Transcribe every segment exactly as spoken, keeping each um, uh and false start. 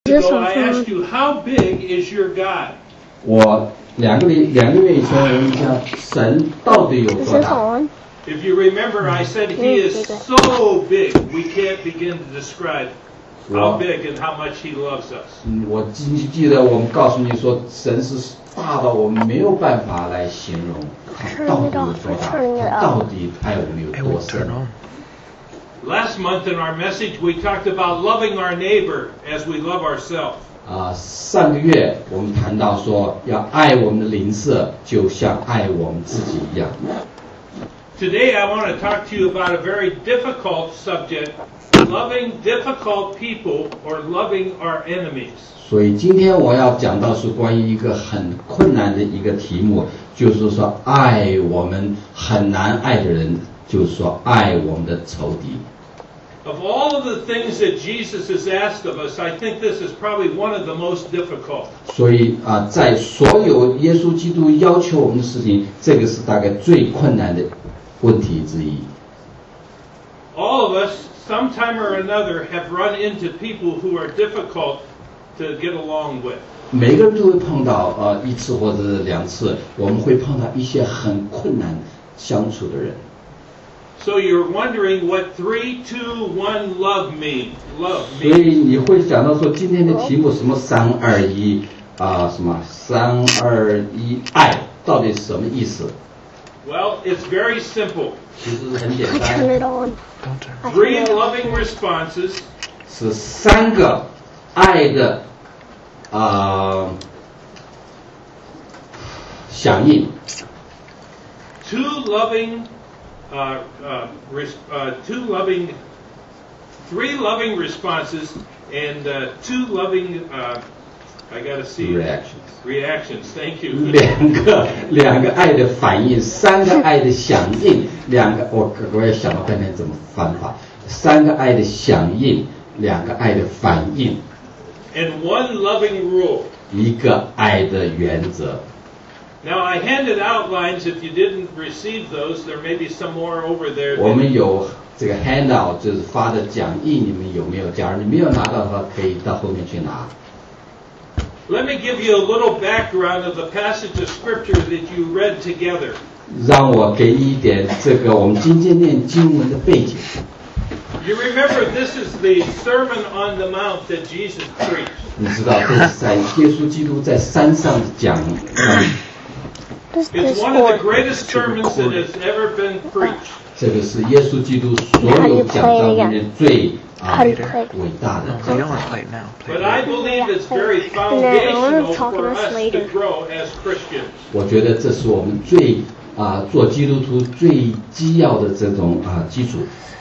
ago, I asked you, how big is your God? 我两个月两个月以前，我问一下，神到底有多大？ If you remember, I said He is so big we can't begin to describe how big and how much He loves us. 嗯，我记记得我们告诉你说，神是大到我们没有办法来形容，他到底有多大？他到底爱我们有多深？ Last month in our message, we talked about loving our neighbor as we love ourselves. 啊，上个月我们谈到说，要爱我们的邻舍，就像爱我们自己一样。 Today I want to talk to you about a very difficult subject, loving difficult people or loving our enemies. 所以今天我要讲到是关于一个很困难的一个题目，就是说爱我们很难爱的人，就是说爱我们的仇敌。 Of all of the things that Jesus has asked of us, I think this is probably one of the most difficult. 所以啊，在所有耶稣基督要求我们的事情，这个是大概最困难的问题之一。 All of us, sometime or another, have run into people who are difficult to get along with. 每个人都会碰到呃一次或者是两次，我们会碰到一些很困难相处的人。 So you're wondering what three, two, one love mean? Love 所 means. 以你会想到说今天的题目什么三二一啊，什么三二一爱到底是什么意思？ Well, it's very simple. 其实很简 Turn 单， it on. Three loving responses 是三个爱的啊、响应， two loving, uh, uh, res, uh, two loving, three loving responses, and uh, two loving. Uh, I gotta see reactions reactions. Thank you. 两个两个爱的反应，三个爱的响应，两个我我也想了半天怎么翻法，三个爱的响应，两个爱的反应， And one loving rule. 一个爱的原则。 Now I handed outlines. If you didn't receive those, there may be some more over there. 我们有这个 handout， 就是发的讲义，你们有没有？假如你没有拿到的话，可以到后面去拿。 Let me give you a little background of the passage of scripture that you read together. 让我给你一点这个我们今天念经文的背景。 You remember this is the Sermon on the Mount that Jesus preached. 你知道这是在耶稣基督在山上讲，嗯 What's It's this one of the for? greatest sermons that has ever been preached. 这个是耶稣基督所有讲道里面最啊 How do you play it? 伟大的。 You don't want to play it now. Play But it I later. believe it's very No, I wanna foundational talk for about us later. to grow as Christians. 我觉得这是我们最啊做基督徒最基要的这种啊基础。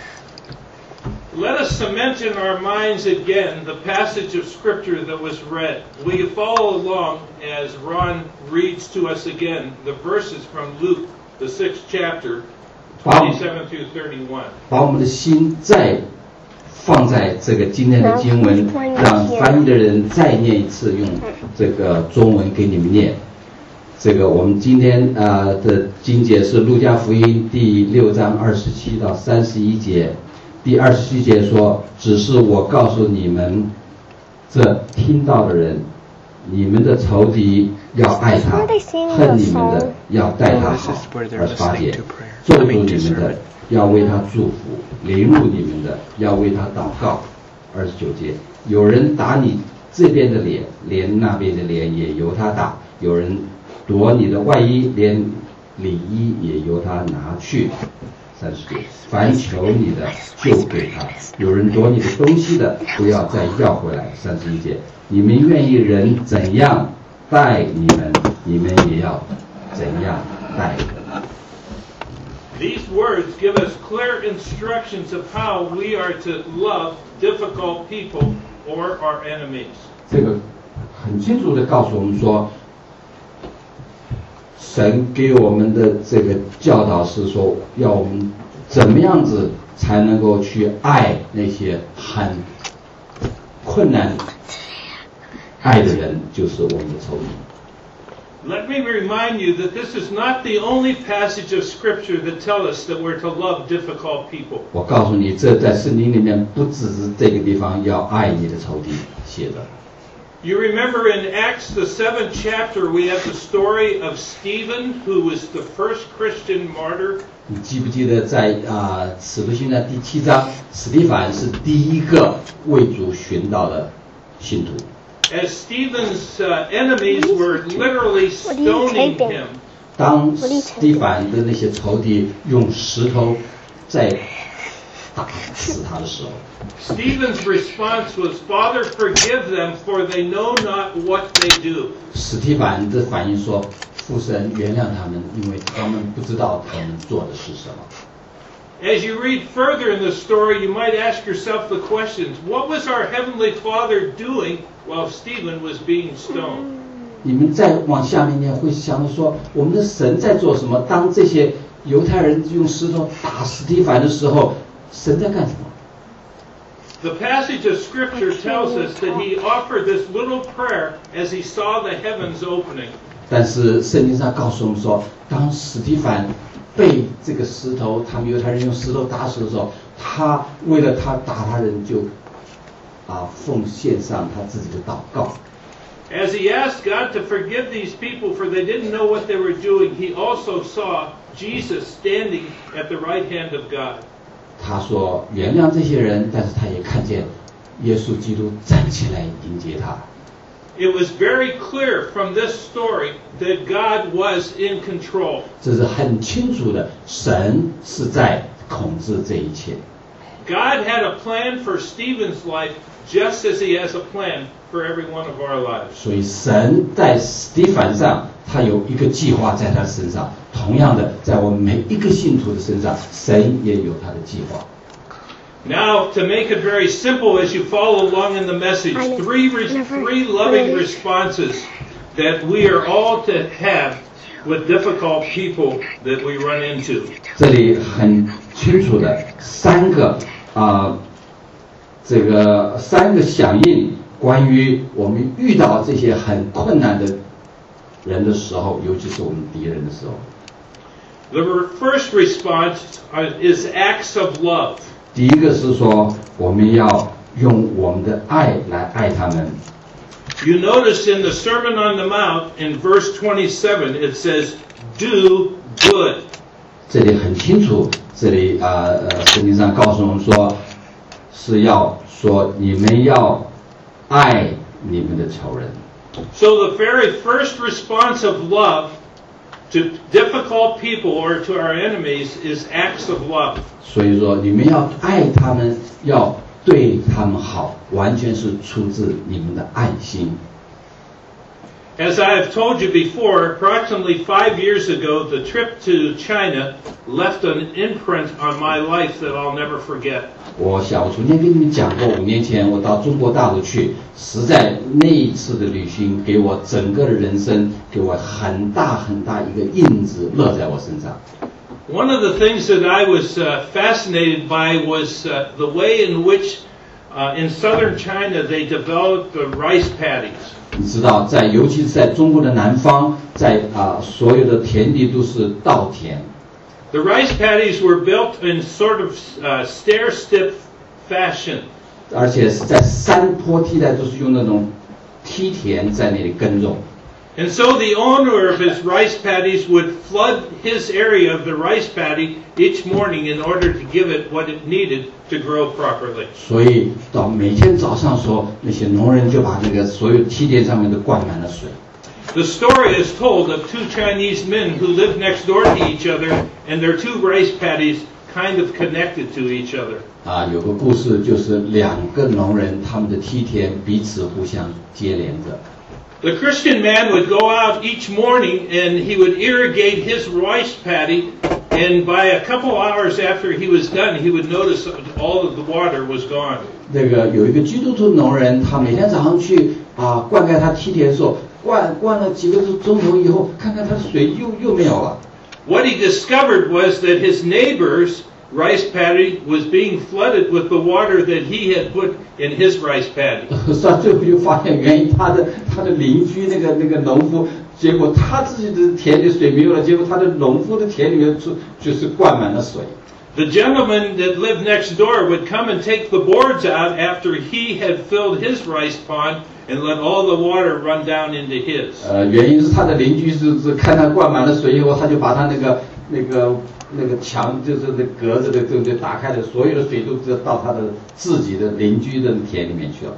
Let us cement in our minds again the passage of Scripture that was read. Will you follow along as Ron reads to us again the verses from Luke, the sixth chapter, twenty-seven through thirty-one. 把我们的心再放在这个今天的经文，让翻译的人再念一次，用这个中文给你们念。这个我们今天呃的经节是路加福音第六章二十七到三十一节。第二十七节说：“只是我告诉你们，这听到的人，你们的仇敌要爱他，恨你们的要待他好。”二十八节，咒诅你们的要为他祝福，凌辱你们的要为他祷告。二十九节，有人打你这边的脸，连那边的脸也由他打；有人夺你的外衣，连里衣也由他拿去。三十节，凡求你的就给他；有人夺你的东西的，不要再要回来。三十一节，你们愿意人怎样待你们，你们也要怎样待人。 These words give us clear instructions of how we are to love difficult people or our enemies. 这个很清楚地告诉我们说，神给我们的这个教导是说，要我们怎么样子才能够去爱那些很困难爱的人，就是我们的仇敌。 Let me remind you that this is not the only passage of Scripture that tell us that we're to love difficult people. 我告诉你，这在圣经里面不只是这个地方要爱你的仇敌写的。 You remember in Acts, the seventh chapter, we have the story of Stephen, who was the first Christian martyr. 你记不记得在啊《使徒行传》第七章，史蒂凡是第一个为主寻道的信徒。 As Stephen's uh, enemies were literally stoning him. 当史蒂凡的那些仇敌用石头在打死他的时候， Stephen's response was, "Father, forgive them, for they know not what they do." 史蒂凡的反应说：“父神原谅他们，因为他们不知道他们做的是什么。” As you read further in the story, you might ask yourself the questions: What was our Heavenly Father doing while Stephen was being stoned? 你们再往下面念，会想到说，我们的神在做什么？当这些犹太人用石头打史蒂凡的时候，神在干什么？ The passage of Scripture tells us that he offered this little prayer as he saw the heavens opening. 但是圣经上告诉我们说，当史蒂凡被这个石头，他们犹太人用石头打死的时候，他为了他打他人就啊奉献上他自己的祷告。 As he asked God to forgive these people for they didn't know what they were doing, he also saw Jesus standing at the right hand of God. 他说原谅这些人，但是他也看见耶稣基督站起来迎接他。 It was very clear from this story that God was in control. 这是很清楚的，神是在控制这一切。 God had a plan for Stephen's life just as he has a plan for every one of our lives. 所以神在史蒂凡上，他有一个计划在他身上。同样的，在我们每一个信徒的身上，神也有他的计划。 Now, to make it very simple as you follow along in the message, three, re- three loving responses that we are all to have with difficult people that we run into. 这里很清楚的三个啊、呃，这个三个响应，关于我们遇到这些很困难的人的时候，尤其是我们敌人的时候。 The first response is acts of love. 第一个是说，我们要用我们的爱来爱他们。 You notice in the Sermon on the Mount, in verse twenty-seven, it says, "Do good." 这里很清楚，这里啊呃，圣经上告诉我们说，是要说你们要爱你们的仇人。 So the very first response of love to difficult people or to our enemies is acts of love. 所以说，你们要爱他们，要对他们好，完全是出自你们的爱心。 As I have told you before, approximately five years ago, the trip to China left an imprint on my life that I'll never forget. 我想，我昨天跟你们讲过，五年前我到中国大陆去，实在那一次的旅行给我整个的人生，给我很大很大一个印子落在我身上。 One of the things that I was uh, fascinated by was uh, the way in which uh, in southern China they developed the rice paddies. 你知道，在尤其是在中国的南方，在啊、呃、所有的田地都是稻田。 The rice paddies were built in sort of uh, stair-step fashion. 而且是在山坡地带，都是用那种梯田在那里耕种。 And so the owner of his rice paddies would flood his area of the rice paddy each morning in order to give it what it needed to grow properly. 所以到每天早上时候，那些农人就把那个所有梯田上面都灌满了水。 The story is told of two Chinese men who lived next door to each other, and their two rice paddies kind of connected to each other. 啊，有个故事就是两个农人，他们的梯田彼此互相接连着。 The Christian man would go out each morning and he would irrigate his rice paddy, and by a couple hours after he was done, he would notice all of the water was gone. 那个有一个基督徒农人，他每天早上去啊灌溉他梯田的时候，灌灌了几个钟头以后，看看他的水又又没有了。 What he discovered was that his neighbor's rice paddy was being flooded with the water that he had put in his rice paddy. 他最后就发现原因，他的他的邻居那个那个农夫，结果他自己的田里水没有了，结果他的农夫的田里面就就是灌满了水。 The gentleman that lived next door would come and take the boards out after he had filled his rice pond and let all the water run down into his. 呃，原因是他的邻居是是看他灌满了水以后，他就把他那个那个那个墙就是那格子的对不对打开了，所有的水都到他的自己的邻居的田里面去了。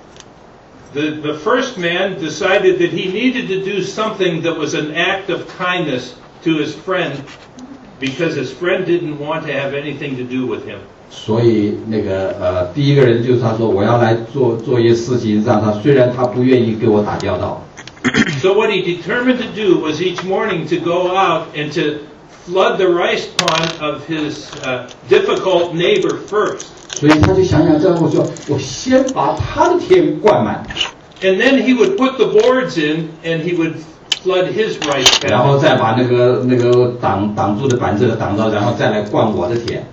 The, the first man decided that he needed to do something that was an act of kindness to his friend because his friend didn't want to have anything to do with him. 所以那个呃，第一个人就是他说我要来做做一些事情，让他虽然他不愿意跟我打交道。 So what he determined to do was each morning to go out and to flood the rice pond of his uh, difficult neighbor first. 所以他就想想这样，我说我先把他的田灌满。 And then he would put the boards in and he would flood his rice paddy. 然后再把那个那个挡挡住的板子挡到，然后再来灌我的田。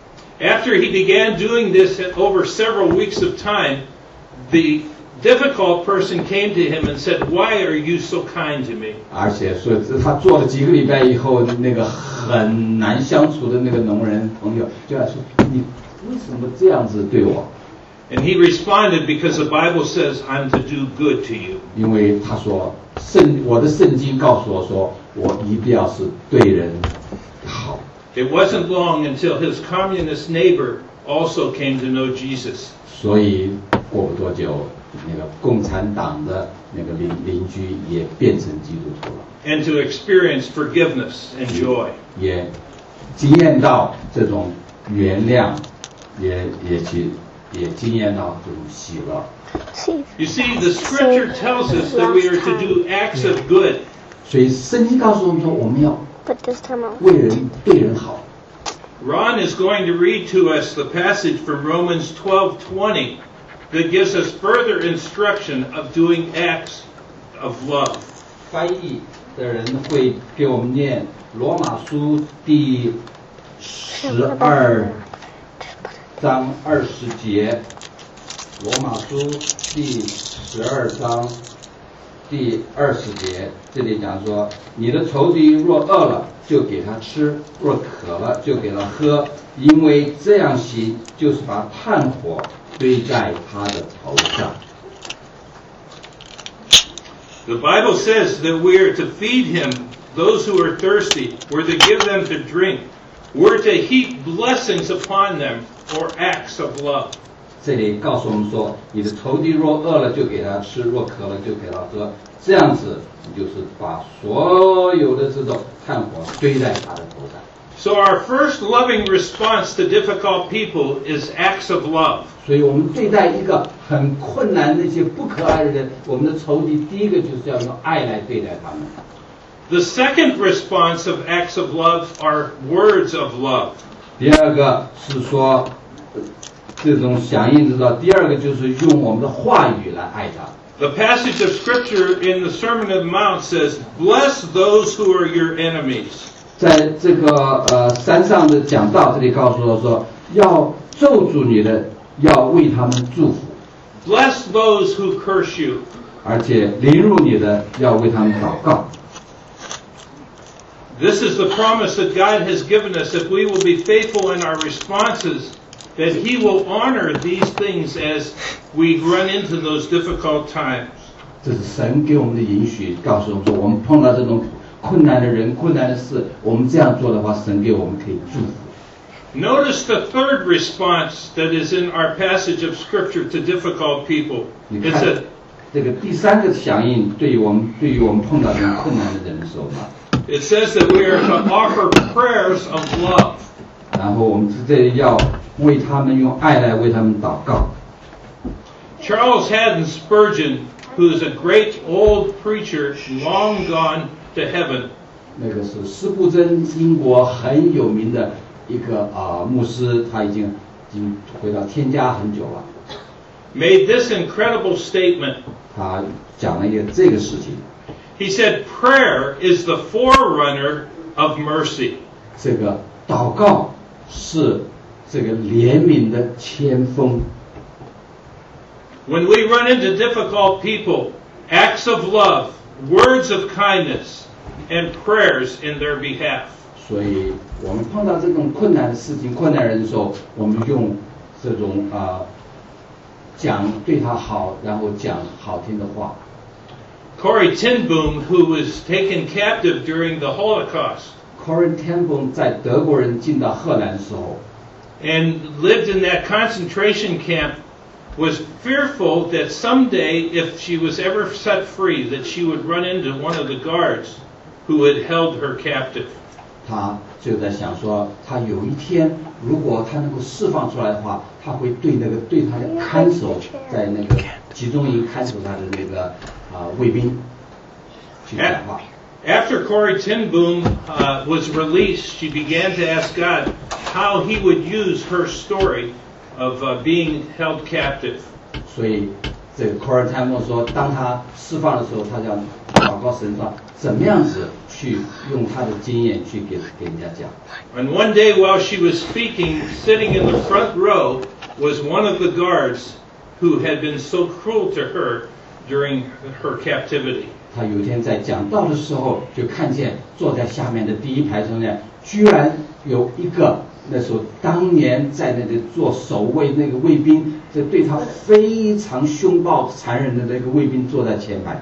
After he began doing this over several weeks of time, the difficult person came to him and said, "Why are you so kind to me?" 而且说他做了几个礼拜以后，那个很难相处的那个农人朋友就来说：“你为什么这样子对我？” And he responded, "Because the Bible says I'm to do good to you." 因为他说圣我的圣经告诉我说，我一定要是对人好。 It wasn't long until his communist neighbor also came to know Jesus. 所以过不多久，那个共产党的那个邻邻居也变成基督徒了。 And to experience forgiveness and joy. 也经验到这种原谅，也也去也经验到这种喜乐。 You see, the Scripture tells us that we are to do acts of good. 所以圣经告诉我们说，我们要 Put this time on. 为人对人好。 Ron is going to read to us the passage from Romans twelve twenty that gives us further instruction of doing acts of love. 翻译的人会给我们念罗马书第十二章二十节。罗马书第十二章第二十节，这里讲说，你的仇敌若饿了，就给他吃；若渴了，就给他喝，因为这样行，就是把炭火堆在他的头上。 The Bible says that we are to feed him, those who are thirsty. We're to give them to drink. We're to heap blessings upon them for acts of love. 这里告诉我们说，你的仇敌若饿了，就给他吃；若渴了，就给他喝。这样子，你就是把所有的这种炭火堆在他的头上。 So our first loving response to difficult people is acts of love. 所以我们对待一个很困难、那些不可爱的人，我们的仇敌，第一个就是要用爱来对待他们。 The second response of acts of love are words of love. 第二个是说，这种响应之道。第二个就是用我们的话语来爱他。 The passage of Scripture in the Sermon on the Mount says, "Bless those who are your enemies." 在这个呃山上的讲道这里告诉我说，要咒诅你的，要为他们祝福。 Bless those who curse you. 而且凌辱你的，要为他们祷告。 This is the promise that God has given us if we will be faithful in our responses, that He will honor these things as we run into those difficult times. 这是神给我们的允许，告诉我们说，我们碰到这种困难的人、困难的事，我们这样做的话，神给我们可以祝福。 Notice the third response that is in our passage of Scripture to difficult people. 你 It 看 said, 这个第三个响应，对于我们对于我们碰到这种困难的人的时候嘛， it says that we are to offer prayers of love. 然后我们是这里要为他们用爱来为他们祷告。 Charles Haddon Spurgeon, who is a great old preacher, long gone to heaven, 那个是施布真，英国很有名的一个啊、呃、牧师，他已经已经回到天家很久了。 made this incredible statement. 他讲了一个这个事情。 He said, "Prayer is the forerunner of mercy." 这个祷告是这个怜悯的前锋。 When we run into difficult people, acts of love, words of kindness, and prayers in their behalf. 所以我们碰到这种困难的事情、困难人的时候，我们用这种啊、呃、讲对他好，然后讲好听的话。 Corrie ten Boom, who was taken captive during the Holocaust, Corrie ten Boom 在德国人进到荷兰的时候 and lived in that concentration camp, was fearful that someday, if she was ever set free, that she would run into one of the guards who had held her captive. 他就在想说，他有一天如果他能够释放出来的话，他会对那个对他的看守在那个集中营看守他的那个啊、呃、卫兵去讲话。 After Corrie ten Boom uh, was released, she began to ask God how He would use her story of uh, being held captive. 所以这个 Corrie ten Boom 说，当他释放的时候，他想祷告神说，怎么样子去用他的经验去给给人家讲。 And one day while she was speaking, sitting in the front row was one of the guards who had been so cruel to her during her captivity. 他有一天在讲道的时候，就看见坐在下面的第一排中间，居然有一个那时候当年在那里做守卫那个卫兵，这对他非常凶暴残忍的那个卫兵坐在前排。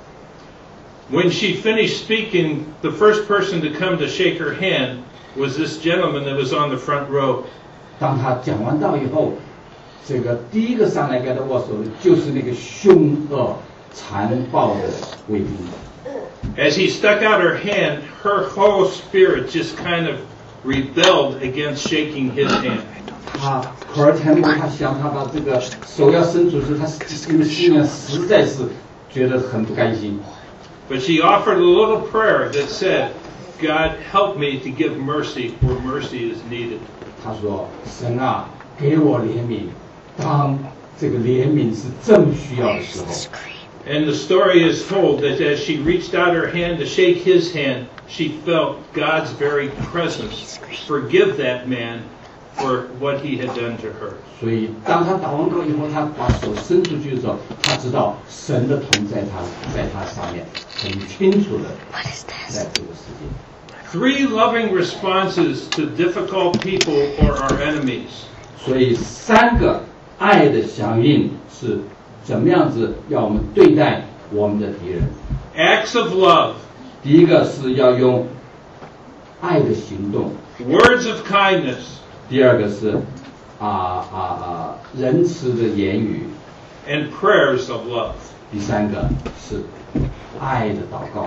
When she finished speaking, the first person to come to shake her hand was this gentleman that was on the front row. 当他讲完道以后，这个第一个上来跟他握手的就是那个凶恶残暴的卫兵。 As he stuck out her hand, her whole spirit just kind of rebelled against shaking his hand. 他科尔天他想他把这个手要伸出时，他这个心里实在是觉得很不甘心。 But she offered a little prayer that said, God, help me to give mercy where mercy is needed. 他说：“神啊，给我怜悯，当这个怜悯是正需要的时候。” And the story is told that as she reached out her hand to shake his hand, she felt God's very presence forgive that man for what he had done to her. 所以，当他祷完告以后，他把手伸出去的时候，他知道神的同在他在他上面，很清楚的在这个世界。 Three loving responses to difficult people or our enemies. 所以，三个爱的响应是怎么样子要我们对待我们的敌人。 Acts of love. 第一个是要用爱的行动。 Words of kindness. 第二个是啊啊啊仁慈的言语。 And prayers of love. 第三个是爱的祷告。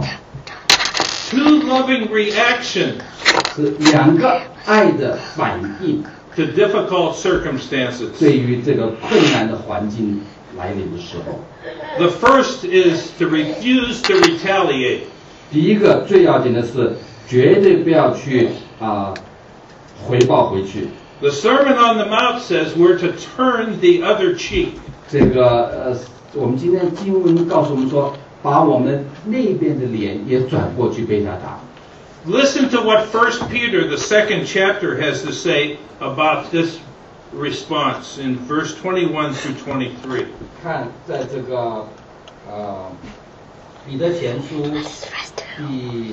Two loving reactions. 是两个爱的反应。 To difficult circumstances. 对于这个困难的环境来临的时候。 The first is to refuse to retaliate. 第一个最要紧的是绝对不要去啊、呃、回报回去。 The Sermon on the Mount says we're to turn the other cheek. 这个呃，我们今天经文告诉我们说，把我们那边的脸也转过去被他打。 Listen to what First Peter, the second chapter, has to say about this response in verse twenty-one through twenty-three. 看，在这个呃彼得前书第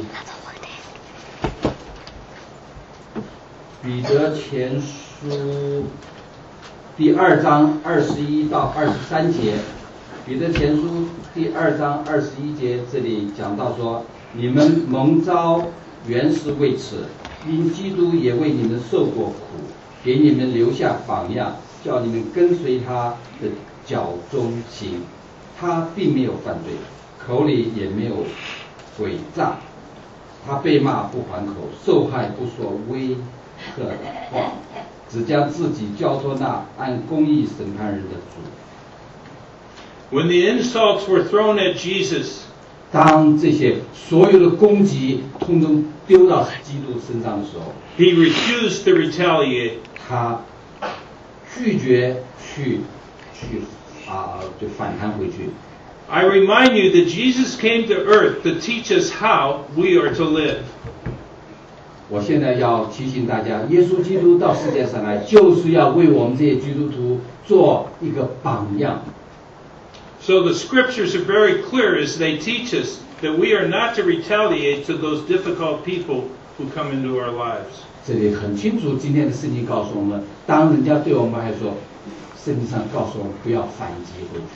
彼得前书第二章二十一到二十三节，彼得前书第二章二十一节这里讲到说，你们蒙召原是为此，因基督也为你们受过苦，给你们留下榜样，叫你们跟随他的脚中行。他并没有犯罪，口里也没有诡诈，他被骂不还口，受害不说威吓话，只将自己交托那按公义审判人的主。 When the insults were thrown at Jesus, 当这些所有的攻击通通丢到基督身上的时候， he refused to retaliate. 他拒绝去去啊、呃、就反弹回去。 I remind you that Jesus came to earth to teach us how we are to live. 我现在要提醒大家，耶稣基督到世界上来，就是要为我们这些基督徒做一个榜样。 So the scriptures are very clear as they teach us that we are not to retaliate to those difficult people who come into our lives. 这里很清楚，今天的圣经告诉我们，当人家对我们还说，圣经上告诉我们不要反击回去。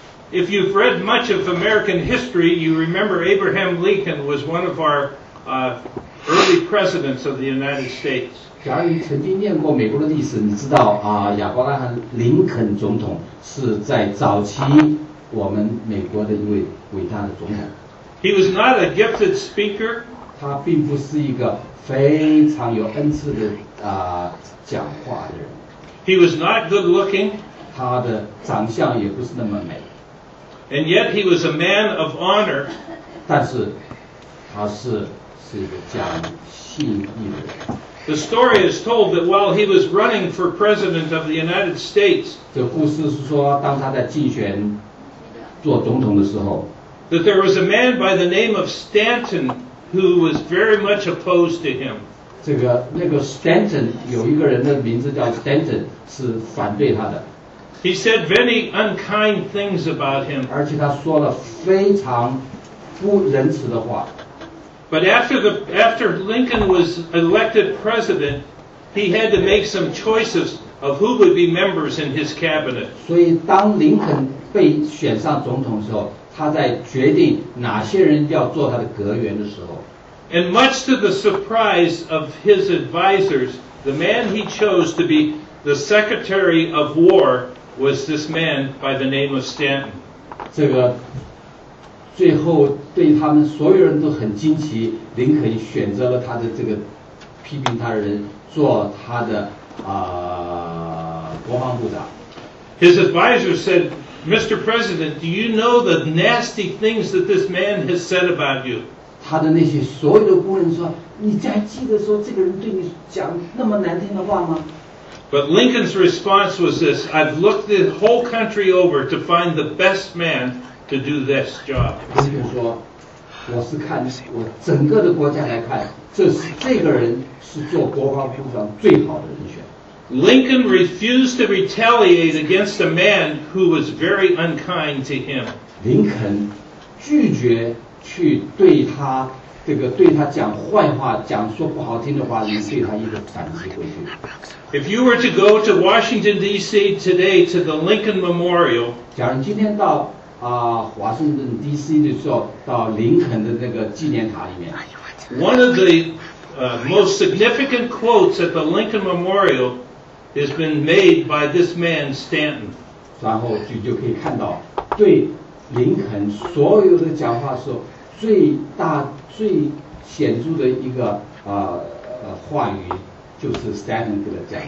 If you've read much of American history, you remember Abraham Lincoln was one of our uh, early presidents of the United States. 假如你曾经念过美国的历史，你知道啊，亚伯拉罕·林肯总统是在早期我们美国的一位伟大的总统。 He was not a gifted speaker. 他并不是一个非常有恩赐的啊、呃、讲话的人。 He was not good looking. 他的长相也不是那么美。 And yet he was a man of honor. 但是他是是一个讲信义的人。 The story is told that while he was running for president of the United States, 这个故事是说，当他在竞选做总统的时候， that there was a man by the name of Stanton who was very much opposed to him. 这个那个 Stanton 有一个人的名字叫 Stanton 是反对他的。 He said many unkind things about him. 而且他说了非常不仁慈的话。 But after the after Lincoln was elected president, he had to make some choices of who would be members in his cabinet. 所以当林肯被选上总统的时候，他在决定哪些人要做他的阁员的时候。 And much to the surprise of his advisors, the man he chose to be the Secretary of War was this man by the name of Stanton. 这个最后对他们所有人都很惊奇，林肯选择了他的这个批评他的人做他的啊、呃、国防部长。 His advisors said, "Mister President, do you know the nasty things that this man has said about you?" 他的那些所有的顾问说：“你还记得说这个人对你讲那么难听的话吗？” But Lincoln's response was this: "I've looked the whole country over to find the best man to do this job." 林肯说：“我是看我整个的国家来看，这是这个人是做国防部长最好的人选。” Lincoln refused to retaliate against a man who was very unkind to him. 林肯拒绝去对他这个对他讲坏话、讲说不好听的话，你对他一个反击回去。 If you were to go to Washington D C today to the Lincoln Memorial, 假如今天到啊、呃、华盛顿 D C 的时候，到林肯的那个纪念塔里面 one of the uh, most significant quotes at the Lincoln Memorial has been made by this man Stanton. 然后就就可以看到对林肯所有的讲话时候最大最显著的一个呃呃话语就是 Stanton 给他讲。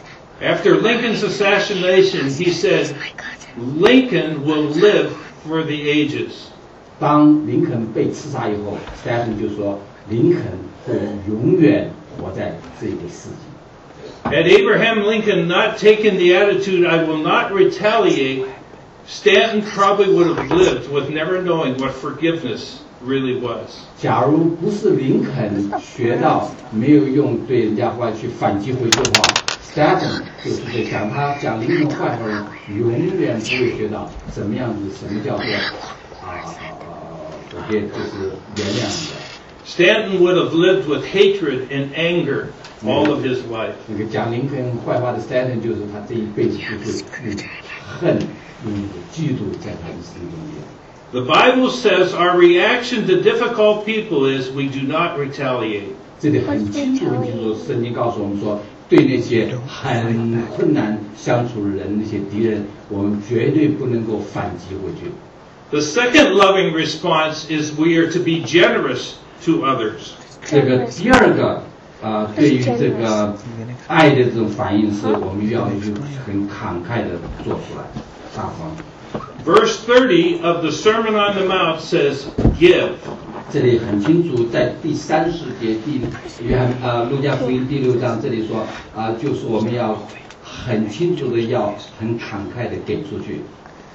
After Lincoln's assassination, he said, "Lincoln will live for the ages." 当林肯被刺杀以后 ，Stanton 就说林肯会永远活在这个世纪。 Had Abraham Lincoln not taken the attitude, "I will not retaliate," Stanton probably would have lived with never knowing what forgiveness really was. 假如不是林肯学到没有用对人家坏去反击回去的话 ，Stanton 就是在讲他讲林肯坏话人，永远不会学到怎么样子，什么叫做啊呃，我觉得就是原谅的。 Stanton would have lived with hatred and anger all of his life. 那个讲林肯坏话的 Stanton 就是他这一辈子就是嗯恨、嗯嫉妒在他的心中间。 The Bible says our reaction to difficult people is we do not retaliate. 这里很清楚很清楚，圣经告诉我们说，对那些很困难相处的人，那些敌人，我们绝对不能够反击回去。 The second loving response is we are to be generous to others. 这个第二个呃，对于这个爱的这种反应，是我们要去很慷慨的做出来，大方。 Verse thirty of the Sermon on the Mount says, "Give." 这里很清楚，在第三十节第约翰呃路加福音第六章这里说啊、呃，就是我们要很清楚的要很慷慨的给出去。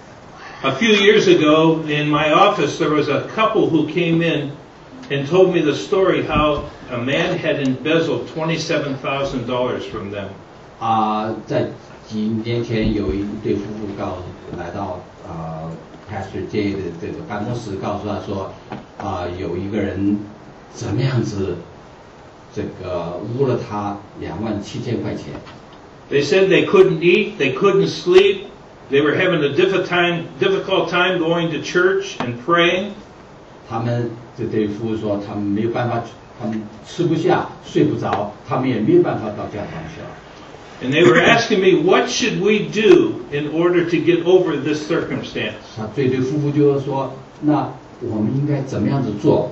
A few years ago in my office there was a couple who came in and told me the story how a man had embezzled twenty-seven thousand dollars from them. 啊、呃，在几年前有一对夫妇告来到啊、呃、Pastor J 的这个办公室，告诉他说啊、呃、有一个人怎么样子这个污了他两万七千块钱。 They said they couldn't eat, they couldn't sleep, they were having a difficult time, difficult time going to church and praying. 他们这对服务说，他们没有办法，他们吃不下，睡不着，他们也没有办法到教堂去了。 And they were asking me, what should we do in order to get over this circumstance? 他这对夫妇就是说，那我们应该怎么样子做？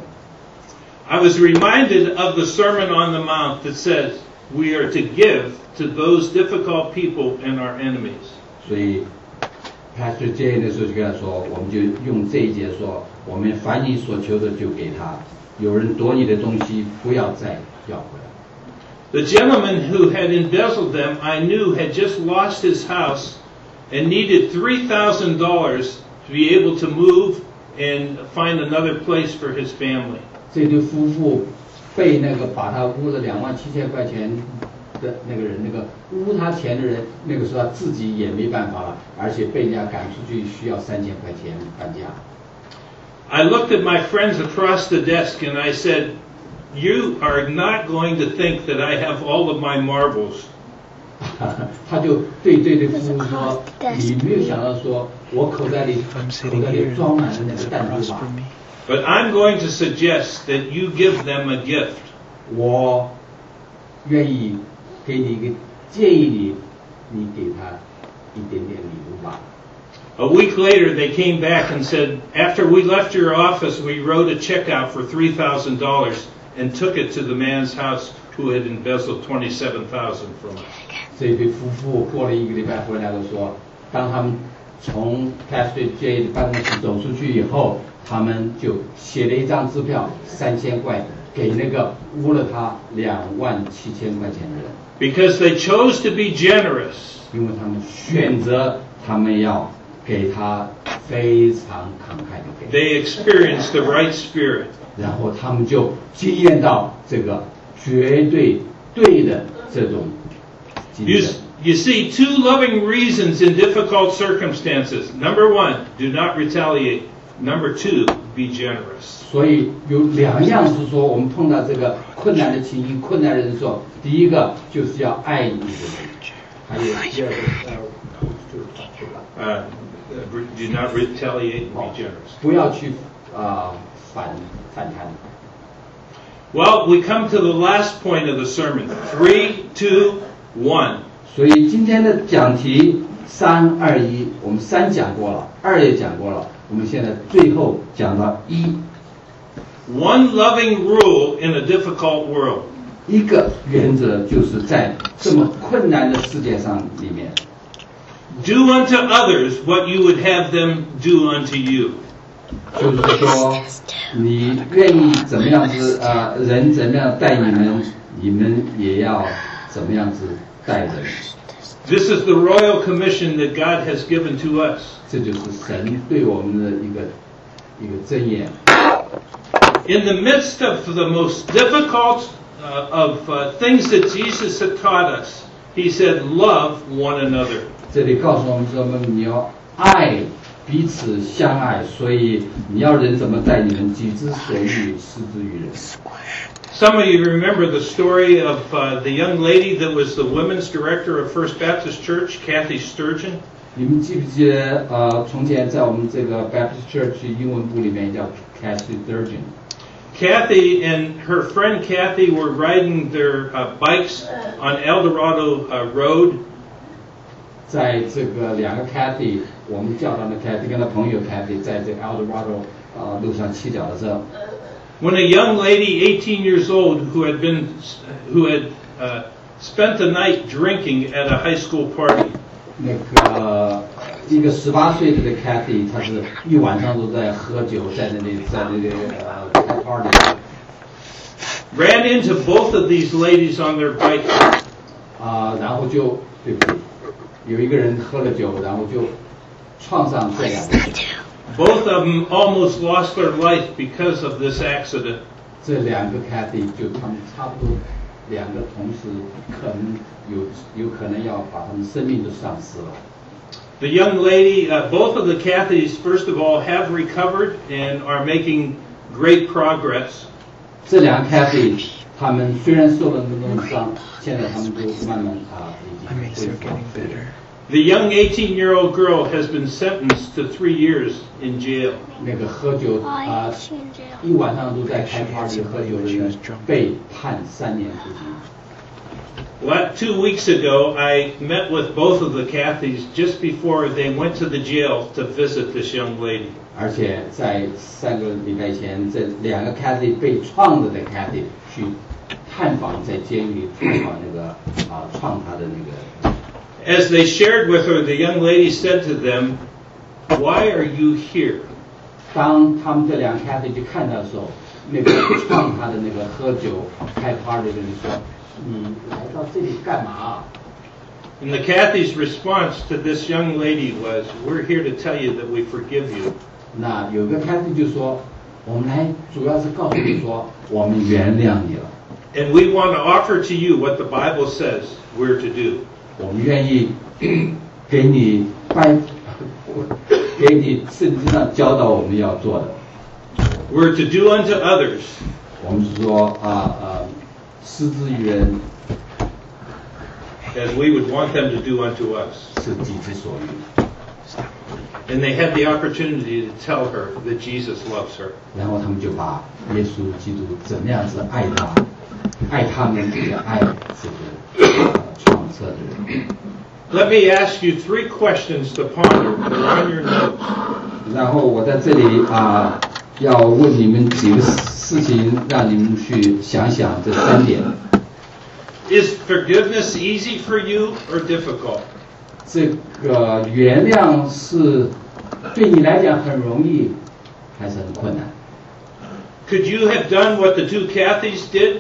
I was reminded of the Sermon on the Mount that says we are to give to those difficult people and our enemies. 所以 Pastor Jay 那时候就跟他说，我们就用这一节说，我们凡你所求的就给他，有人夺你的东西，不要再要回来。 The gentleman who had embezzled them, I knew, had just lost his house and needed three thousand dollars to be able to move and find another place for his family. 这对夫妇被那个把他污了两万七千块钱的那个人，那个污他钱的人，那个时候他自己也没办法了，而且被人家赶出去，需要三千块钱搬家。 I looked at my friends across the desk and I said, "You are not going to think that I have all of my marbles." 他就对这对夫妇说：“你没有想到说，我口袋里口袋里装满了那个弹珠吧？ But I'm going to suggest that you give them a gift. 我愿意给你一个建议你，你给他一点点礼物吧。” A week later, they came back and said, "After we left your office, we wrote a check out for three thousand dollars and took it to the man's house who had embezzled twenty-seven thousand dollars from us." 这对夫妇过了一个礼拜回来了，说，当他们从 Pastor J 的办公室走出去以后，他们就写了一张支票，三千块给那个污了他两万七千块钱的人。 Because they chose to be generous. 因为他们选择，他们要给他非常慷慨的给。 They experienced the right spirit. 然后他们就经验到这个绝对对的这种经 You, 验。 you see two loving reasons in difficult circumstances. Number one, do not retaliate. Number two, be generous. 所以有两样是说，我们碰到这个困难的情形、困难的人说，第一个就是要爱你的人，还有第二个呃， Uh, do not retaliate and be generous. 不要去啊、呃、反反弹。 Well, we come to the last point of the sermon. Three, two, one. 所以今天的讲题三二一，我们三讲过了，二也讲过了，我们现在最后讲到一。 One loving rule in a difficult world. 一个原则就是在这么困难的世界上里面 Do unto others what you would have them do unto you. 就是说你愿意怎么样子啊、呃、人怎么样待你们，你们也要怎么样子待人。 This is the royal commission that God has given to us. 这就是神对我们的一个一个箴言。 In the midst of the most difficult uh, of uh, things that Jesus had taught us, he said, love one another. 这里告诉我们说，你要爱彼此相爱，所以你要人怎么待你们，己之所欲，施之于人。 Some of you remember the story of uh, the young lady that was the women's director of First Baptist Church, Kathy Sturgeon. 你们记不记得呃，从前在我们这个 Baptist Church 英文部里面叫 Kathy Sturgeon。 Kathy and her friend Kathy were riding their uh, bikes on El Dorado uh, Road. 在这个两个 Kathy， 我们叫他们 Kathy 跟他朋友 Kathy， 在这个 El Dorado 呃路上骑脚踏车。 When a young lady, eighteen years old, who had been, who had uh, spent the night drinking at a high school party. 那个一个十八岁的 Kathy， 她是一晚上都在喝酒，在那里在那里呃开 party。 Ran into both of these ladies on their bikes. 啊、呃，然后就对不起，有一个人喝了酒，然后就撞上这两个。 Both of them almost lost their life because of this accident. 这两个 Kathy 就他们差不多两个同时可能有有可能要把他们生命都丧失了。 The young lady, uh, both of the Kathys, first of all, have recovered and are making great progress. 这两个 Kathy 他们虽然受了那种伤，现在他们都慢慢啊已经 That makes 恢 her 复 getting better. The young eighteen-year-old girl has been sentenced to three years in jail. 那个喝酒啊、一晚上都在开 party 喝酒的人被判三年徒刑。 What, two weeks ago, I met with both of the Cathys just before they went to the jail to visit this young lady. 而且在三个礼拜前，这两个 Cathy 被创的的 Cathy 去探访，在监狱里探访那个啊创他的那个。 As they shared with her, the young lady said to them, "Why are you here?" 当他们这两个 Cathy 去看他的时候，那个创他的那个喝酒开 party 的人说：“你来到这里干嘛？” And the Cathy's response to this young lady was, "We're here to tell you that we forgive you." 那有个 Cathy 就说：“我们来主要是告诉你说，我们原谅你了。 And we want to offer to you what the Bible says we're to do. 我们愿意给你拜，给你圣经上教导我们要做的。 We're to do unto others 我们是说啊啊，施之于人 as we would want them to do unto us." 是己之所欲。 And they had the opportunity to tell her that Jesus loves her. 然后他们就把耶稣基督怎么样子爱他，爱他们这个爱这个呃创设的人。 Let me ask you three questions to ponder. They're on your notes. 然后我在这里啊、要问你们几个事情，让你们去想想这三点。 Is forgiveness easy for you or difficult? 这个原谅是对你来讲很容易，还是很困难？ Could you have done what the two Cathys did?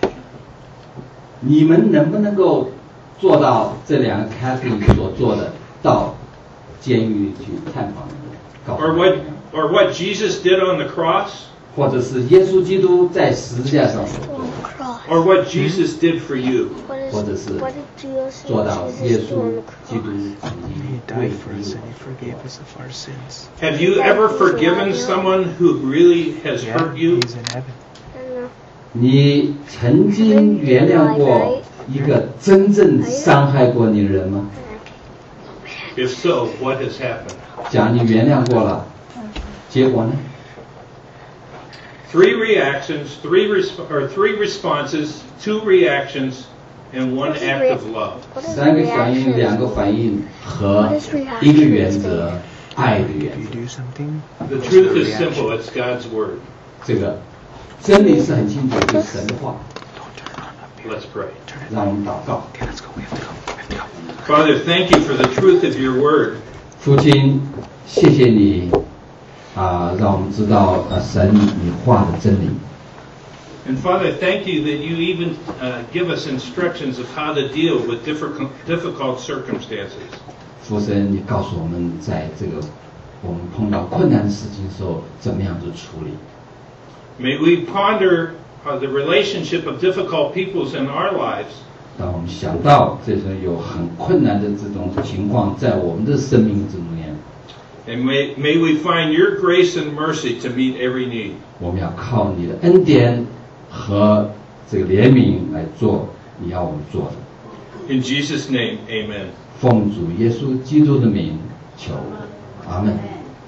你们能不能够做到这两个 Cathy 所做的，到监狱里去探访人，告诉 Or 人 what, or what Jesus did on the cross? 或者是耶稣基督在十字架上所做的， Or what Jesus did for you? 或者是做到耶稣基督曾 He 经为 died for us 你 and He forgave us of our sins. Have you ever forgiven someone who really has Yeah, hurt you? He's in heaven. 你曾经原谅过一个真正伤害过你的人吗？ If so, what has happened? 假如你原谅过了，结果呢？ Three reactions, three resp- or three responses, two reactions, and one act of love. 三个反应，两个反应和一个原则，爱的原 If 则。 you do something, The what's truth the is simple. reaction? It's God's word. 这个真理是很清楚，是神的话。 Don't turn it on up here. Let's pray. Turn it 让我 on. 们祷告。 Okay, let's go. We have to go. We have to go. Father, thank you for the truth of your word. 父亲，谢谢你啊、让我们知道啊、神你话的真理。 And Father, thank you that you even uh, give us instructions of how to deal with difficult, difficult circumstances. 父神，你告诉我们，在这个我们碰到困难的事情的时候，怎么样去处理？ May we ponder uh, the relationship of difficult peoples in our lives. 当我们想到这种有很困难的这种情况在我们的生命之中间， And may, may we find your grace and mercy to meet every need. 我们要靠你的恩典和这个怜悯来做你要我们做的。 In Jesus' name, amen. 奉主耶稣基督的名求，阿门。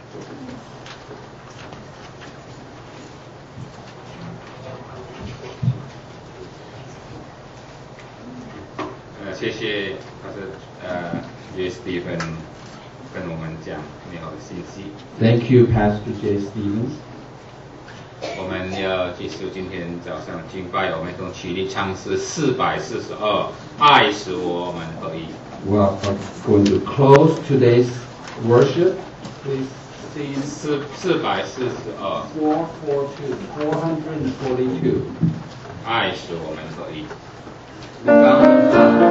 呃，谢谢他是呃 J. Stephen 跟我们讲美好的信息。 Thank you, Pastor J. Stevens. 我们要结束今天早上敬拜，我们从曲力唱诗四百四十二，爱使我们合一。 We are going to close today's worship. Please sing 四四百四十二， four forty-two, four hundred forty-two. 爱使我们合一。 The fountain